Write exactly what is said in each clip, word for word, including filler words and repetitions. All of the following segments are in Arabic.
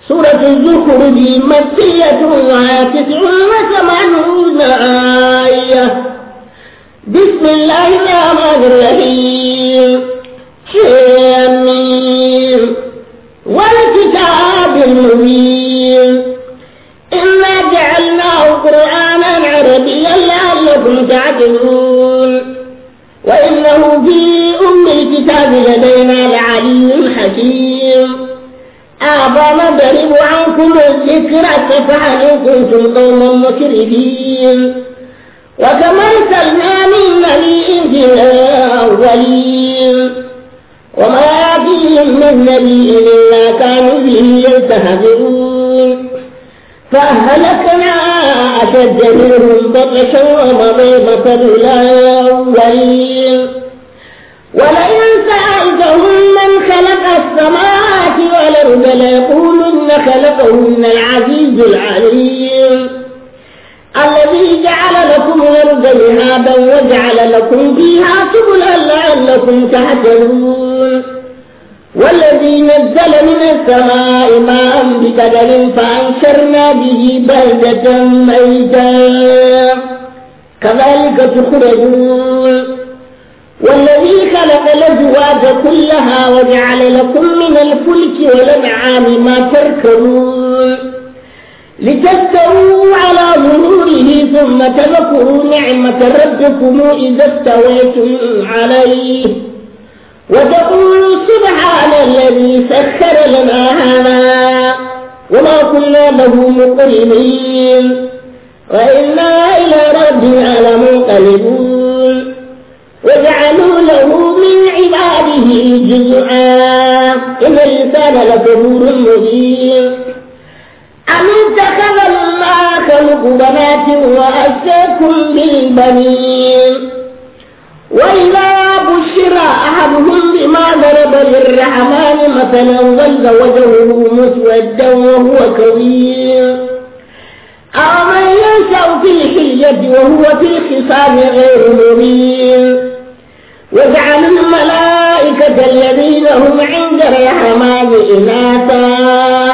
سورة الزخرف مكية وهي تسع وثمانون آية. بسم الله الرحمن الرحيم. حميم والكتاب المبين إنا جعلناه قرآنا عربيا لعلكم تعقلون وإنه في أم الكتاب لدينا لعلي حكيم. أفنضرب عنكم الذكر فهل كنتم قوما مسرفين وكما أرسلنا من نبي في الأولين وما يأتيهم من نبي إلا كانوا به يستهزئون فأهلكنا أشد منهم بطشا ومضى مثل الأولين. ولئن سألتهم من خلق السماوات والأرض ليقولن خلقهن العزيز العليم الذي جعل لكم الأرض مهادا وجعل لكم فيها سبلا لعلكم تهتدون والذي نزل من السماء ماء بقدر فأنشرنا به بلدة ميتا كذلك تخرجون والذي خلق الأزواج كلها وجعل لكم من الفلك والأنعام ما تركبون لتستووا على ظهوره ثم تذكروا نعمة ربكم إذا استويتم عليه وتقولوا سبحان الذي سخر لنا هذا وما كنا له مقرنين وإنا إلى ربنا لمنقلبون وجعلوا له من عباده جزءا إن الإنسان لكفور مبين. أم اتخذ الله خلق بنات وأساكم بالبنين وإذا بشر أحدهم بما ضرب للرحمن مثلا ظل وجهه مسودا وهو كظيم أمن ينشأ في الحلية وهو في الخصام غير مبين. وجعلوا الملائكة الذين هم عند الرحمن إناثا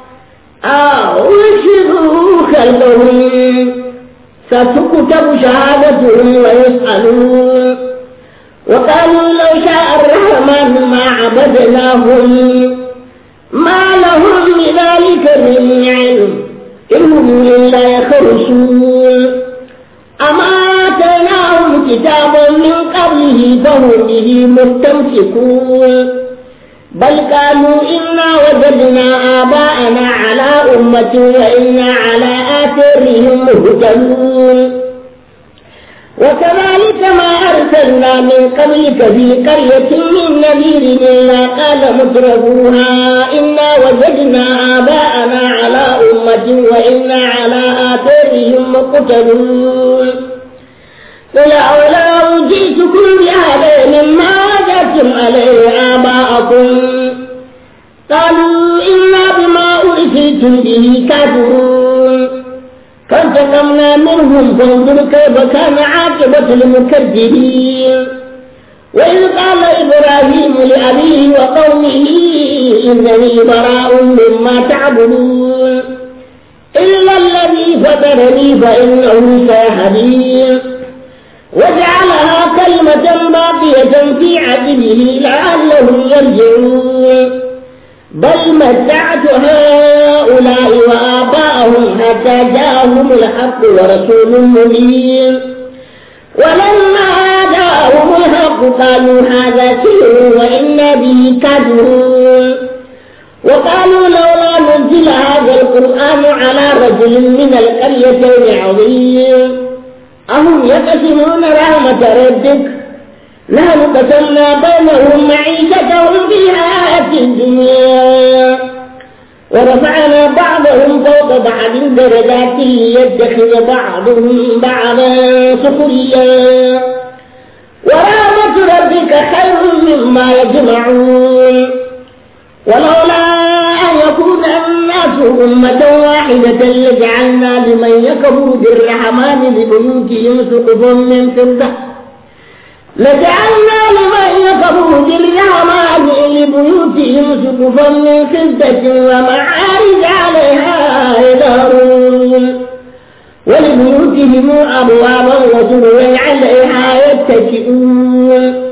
أشهدوا خلقهم ستكتب شهادتهم ويسألون وقالوا لو شاء الرحمن ما عبدناهم ما لهم بذلك من علم إنهم إلا يخرصون أما آتيناهم كتابا من قبله فهم به مستمسكون بل قالوا إنا وجدنا آباءنا على أمة وإنا على آثارهم مهتدون. وكذلك ما أرسلنا من قبلك في قرية من نذير إلا قال مترفوها إنا وجدنا آباءنا على أمة وإنا على آثارهم مقتدون. فلولا جئتكم بهذا مما وجدتم عليه آباءكم قالوا إنا بما أرسلتم به كافرون فانتقمنا منهم فانظر كيف كان عاقبة المكذبين. وإذ قال إبراهيم لأبيه وقومه إنني براء مما تعبدون إلا الذي فطرني فإنه سيهدين وجعلها كلمة باقية في عقبه لعلهم يرجعون بل متعت هؤلاء وآباءهم حتى جاءهم الحق ورسول مبين. ولما جاءهم الحق قالوا هذا سحر وإنا به كافرون وقالوا لولا نزل هذا القرآن على رجل من القريتين عظيم أهم يقسمون رحمة ربك نحن قسمنا بينهم معيشتهم في الحياة الدنيا ورفعنا بعضهم فوق بعض درجات ليتخذ بعضهم بعضا سخريا ورحمة ربك خير مما يجمعون. ولولا أن يكون الناس أمة واحدة لجعلنا لمن يكفر بالرحمن لبيوتهم سقفا من فضة لجعلنا لمن يكفر بالرحمن لبيوتهم سقفا من فضة ومعارج عليهم أبوابا وسررا عليها يتكئون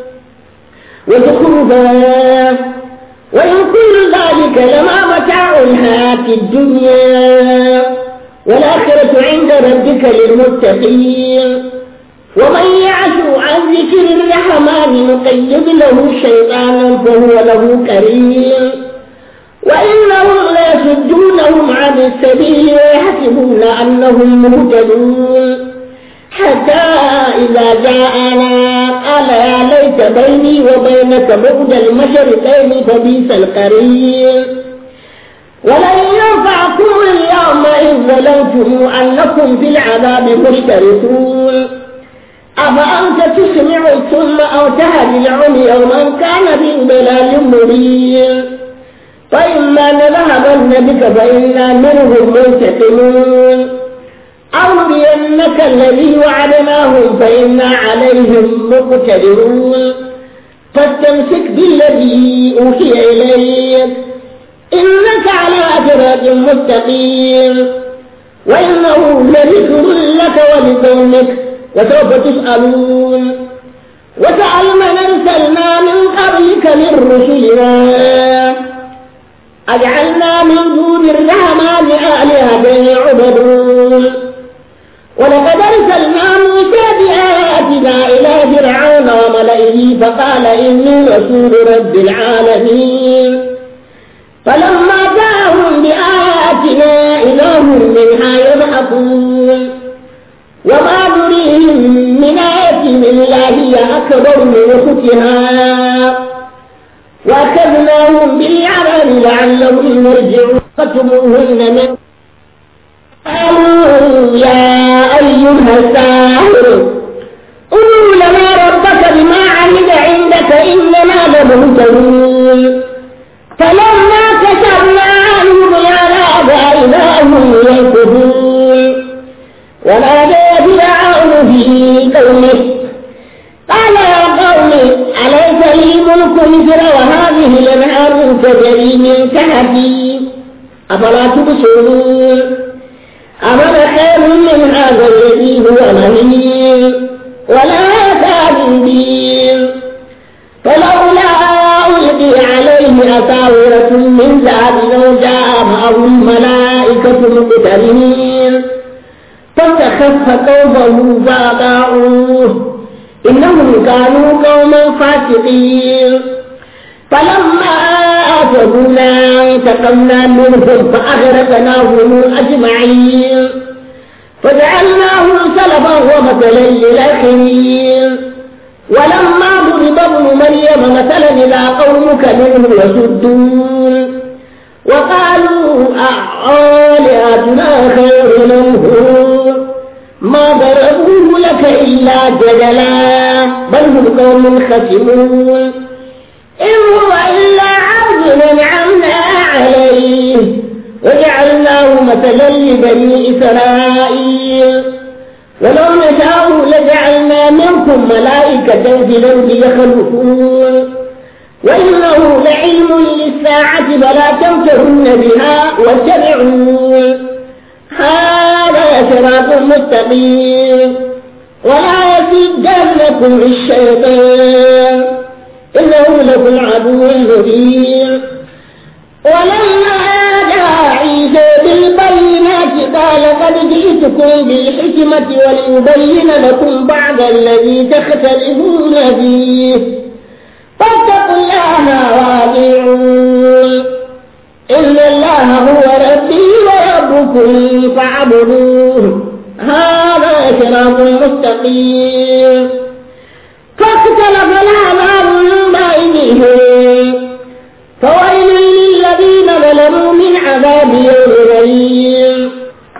وزخرفا وإن كل ذلك لما متاع الحياة الدنيا والآخرة عند ربك للمتقين ومن يعش عن ذكر الرحمن نقيض له شيطانا فهو له كريم وإنهم ليصدونهم عن السبيل ويحسبون أنهم مهتدون حتى إذا جاءنا قال يا ليت بيني وبينك بعد المشرقين فبئس القرين ولن ينفعكم اليوم إذ ظلمتم أنكم في العذاب مشتركون أفأنت تسمع الصم أو تهدي العمي ومن كان في ضلال مبين فإما نذهبن بك فإنا منهم منتقمون أو نرينك الذي وعدناهم فإنا عليهم مقتدرون فاستمسك بالذي أوحي إليك إنك على صراط مستقيم وإنه لذكر لك ولقومك وسوف تسألون وسأل من أرسلنا من قبلك من رسلنا أجعلنا من دون الرحمن آلهة يعبدون ولقد أرسلنا موسى بآياتنا إلى فرعون وملئه فقال إني رسول رب العالمين فلما جاءهم بآياتنا إذا هم منها يضحكون وما نريهم من آية إلا هي أكبر من أختها وأخذناهم بالعذاب لعلهم يرجعون فتموهن من قالوا يا أيها الساحر ادع لنا ربك بما عهد عندك إننا لمهتدون فلما كشفنا عنهم العذاب إذا هم ينكثون ونادى فرعون في قومه قال يا قوم أليس لي ملك مصر وهذه الأنهار تجري من تحتي أفلا تبصرون أمن خير من هذا الذي هو مهين ولا يكاد يبين فلولا ألقي عليه أساورة من ذهب لو جاء معه الملائكة مقترنين فاستخف قومه فأطاعوه إنهم كانوا قوما فاسقين فلما آسفونا انتقمنا منهم فأغرقناهم أجمعين فجعلناهم سلفا ومثلا للآخرين ولما ضرب ابن مريم مثلا إذا قومك منه يصدون وقالوا آلهتنا خير منه ما ضربوه لك إلا جدلا بل هم قوم خصمون إن هو إلا عبد أنعمنا عليه وجعلناه مثلا لبني إسرائيل ولو نشاء لجعلنا منكم ملائكة في الأرض يخلفون وإنه لعلم للساعة فلا تمترن بها واتبعون هذا صراط مستقيم ولا يصدنكم الشيطان إنه لكم عدو مبين ولما جاء عيسى بالبينات قال قد جئتكم بالحكمة ولأبين لكم بعض الذي تختلفون فيه فاتقوا الله وأطيعون إن الله هو ربي وربكم فاعبدوه هذا صراط مستقيم فاختلف الأحبار من بينهم فويل للذين ظلموا من عذاب يوم أليم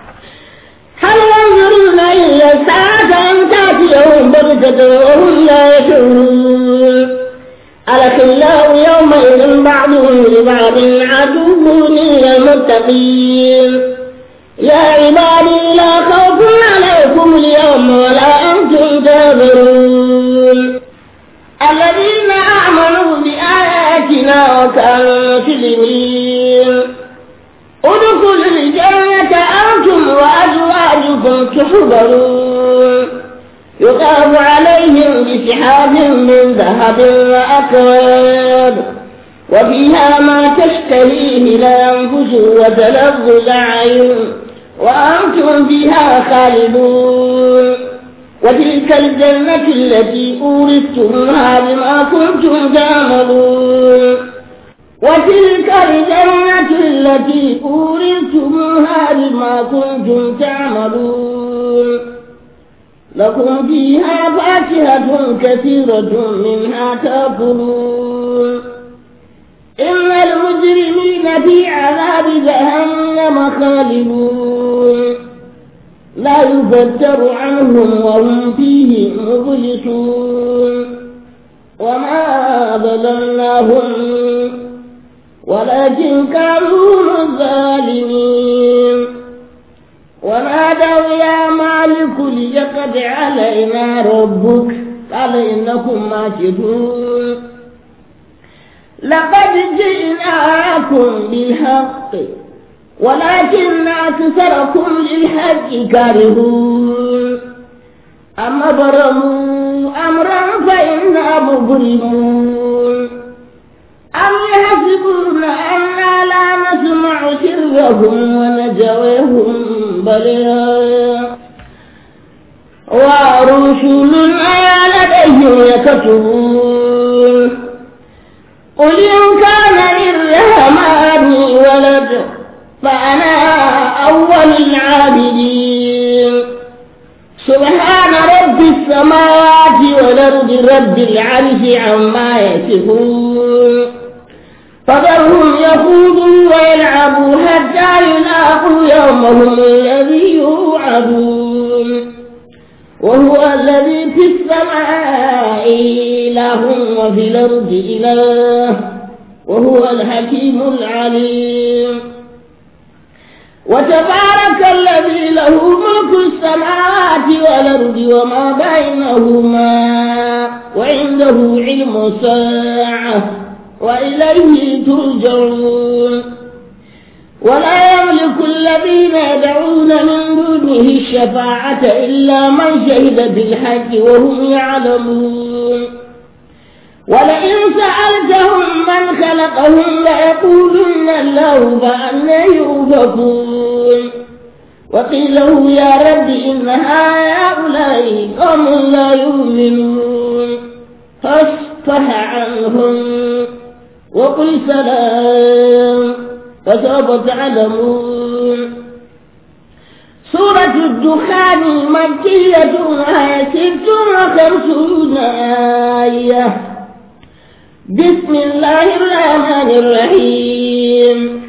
هل ينظرون إلا الساعة أن تأتيهم بغتة وهم لا يشعرون الأخلاء يومئذ بعضهم لبعض عدو إلا المتقين يا عبادي لا خوف عليكم اليوم ولا أنتم تنظرون الذين آمنوا بآياتنا وكانوا مسلمين ادخلوا الجنة أنتم وأزواجكم تحبرون يطاف عليهم بسحاب من ذهب وأكواب وفيها ما تشتهيه الأنفس وتلذ الأعين وأنتم فيها خالدون. وتلك الجنة التي أورثتموها بما كنتم تعملون وتلك الجنة التي أورثتموها بما كنتم تعملون لكم فيها فاكهة كثيرة منها تأكلون. إن المجرمين في عذاب جهنم خالدون لا يفتر عنهم وهم فيه مبلسون. وما ظلمناهم ولكن كانوا الظالمين. ونادوا يا مالك ليقض علينا ربك قال إنكم ماكثون. لقد جئناكم بالحق ولكن أكثركم للحق كارهون. أم برموا أمرا فإنا مبرمون. أم يحسبون أنا لا نسمع سرهم ونجويهم بلى ورسلنا لديهم يكتبون. قل إن كان للرحمن ولد فأنا أول العابدين. سبحان رب السماوات والأرض رب العرش عما يصفون. فذرهم يخوضوا ويلعبوا حتى يلاقوا يومهم الذي يوعدون. وهو الذي في السماء إله وفي الأرض إله وهو الحكيم العليم. وتبارك الذي له ملك السماوات والأرض وما بينهما وعنده علم الساعة وإليه ترجعون. ولا يملك الذين يدعون من دونه الشفاعة إلا من شهد بالحق وهم يعلمون. ولئن سألتهم من خلقهم ليقولن الله فأنى يؤفكون. وقيله يا رب إن هؤلاء قوم لا يؤمنون فاصفح عنهم وقل سلام فسوف تعلمون. سورة الدخان مكية وهي ست وخمسون آية. بسم الله الرحمن الرحيم.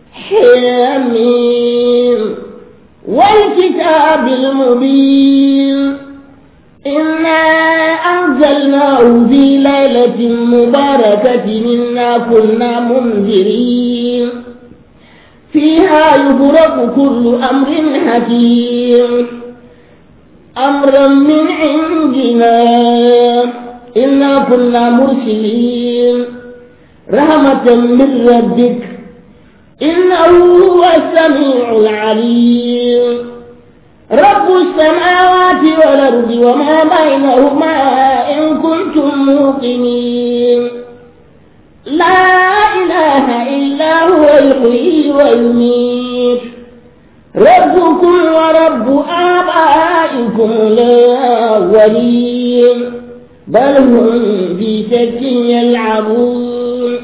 حميم والكتاب المبين. إنا أنزلناه في ليلة مباركة إنا كنا منذرين فيها يفرق كل أمر حكيم أمرا من عندنا إنا كنا مرسلين رحمة من ربك إنه هو السميع العليم. رب السماوات والأرض وما بينهما إن كنتم موقنين. لا إله إلا هو يحيي ويميت. ربكم ورب آبائكم الأولين بل هم في شك يلعبون.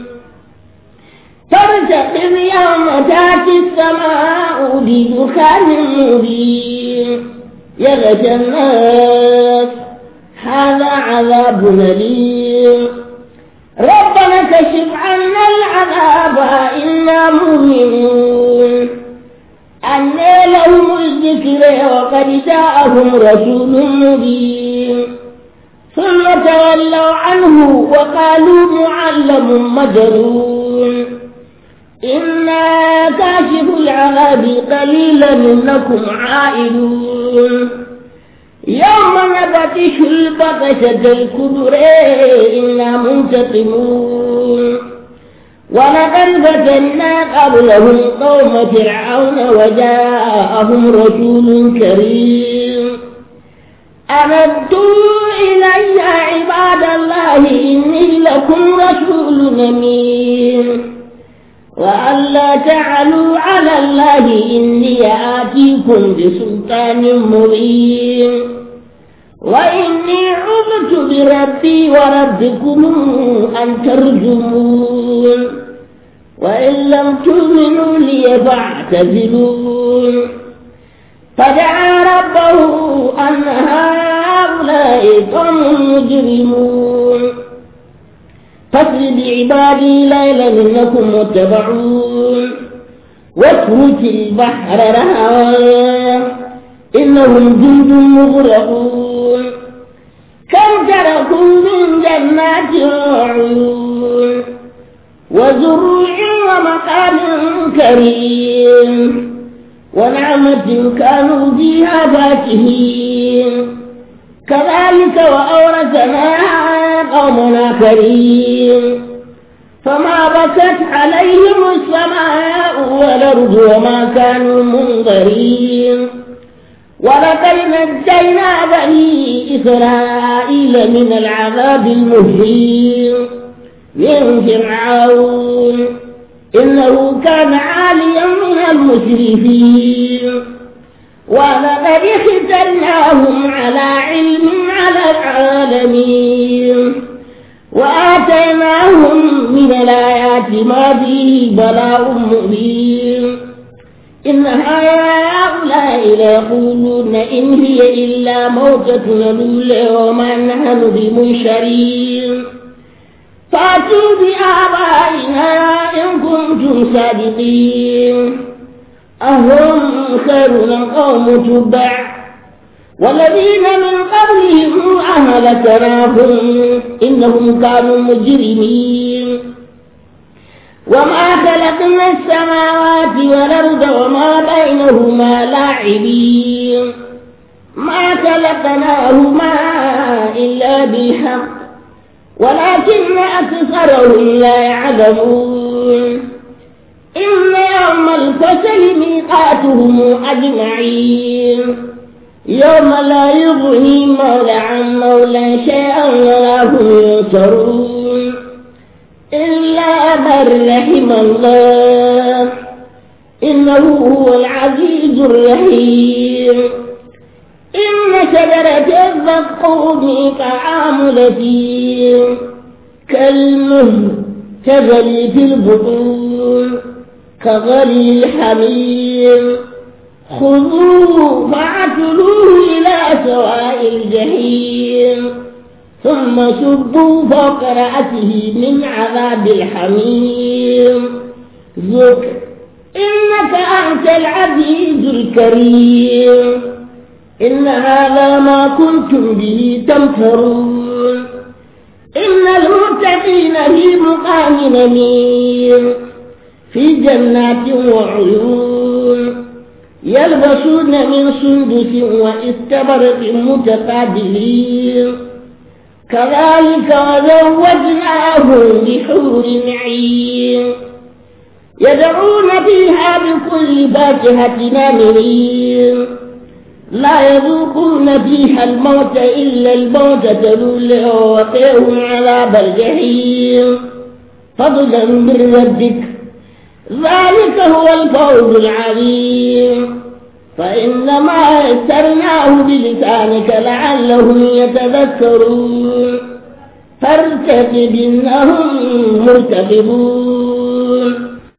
فارتقب يوم تأتي السماء بدخان مبين يغشى الناس هذا عذاب أليم. ربنا كشف عنا العذاب إنا مؤمنون. أنى لهم الذكر وقد جاءهم رسول مبين ثم تولوا عنه وقالوا معلم مجنون. إنا كاشف العذاب قليلا إنكم عائدون. يوم نبطش البطشة الكبرى إنا منتقمون. ولقد فتنا قبلهم قوم فرعون وجاءهم رسول كريم أمدوا إلي عباد الله إني لكم رسول أمين وألا تعلوا على الله إني آتيكم بسلطان مبين وإني عذت بربي وربكم أن ترجمون وإن لم تؤمنوا لي فاعتزلون فدعا ربه أن هؤلاء قوم مجرمون فاصل بعبادي ليلا إنكم متبعون واترك البحر رهوا إنهم جند مغرقون كم تركوا من جنات وعيون وزروع ومقام كريم ونعمة كانوا فيها فاكهين كذلك وأورثناها قومنا كريم فما بكت عليهم السماء والأرض وما كانوا منظرين ولقد نجينا بني إسرائيل من العذاب المهين من فرعون إنه كان عاليا من المسرفين ولقد اخترناهم على علم على العالمين وآتيناهم من الآيات ما فيه بلاء مبين إن هؤلاء ليقولون إن هي إلا موتتنا الأولى وما نحن بمنشرين فأتوا بآبائنا إن كنتم صادقين أهم خير قوم تبع والذين من قبلهم أهلكناهم إنهم كانوا مجرمين وما خلقنا السماوات والأرض وما بينهما لاعبين ما خلقناهما إلا بالحق ولكن أكثرهم لا يعلمون إن يوم الفصل ميقاتهم أجمعين يوم لا يغني مولى عن مولى شيئا ولا هم ينصرون إلا من رحم الله إنه هو العزيز الرحيم إن شجرة الزقوم طعام لثيم كالمهل كغلي في البطون كغلي الحميم خذوه فاعتلوه إلى سواء الجحيم ثم صبوا فوق رأسه من عذاب الحميم ذق إنك أنت العزيز الكريم إن هذا ما كنتم به تمترون إن المتقين في مقام أمين في جنات وعيون يلبسون من سندس واستبرق متقابلين كذلك وزوجناهم بحور عين يدعون فيها بكل فاكهة آمنين لا يذوقون فيها الموت إلا الموتة الأولى ووقيهم عذاب الجحيم فضلا من ربك ذلك هو الفوز العظيم فإنما يسرناه بلسانك لعلهم يتذكرون فارتقب إنهم مرتقبون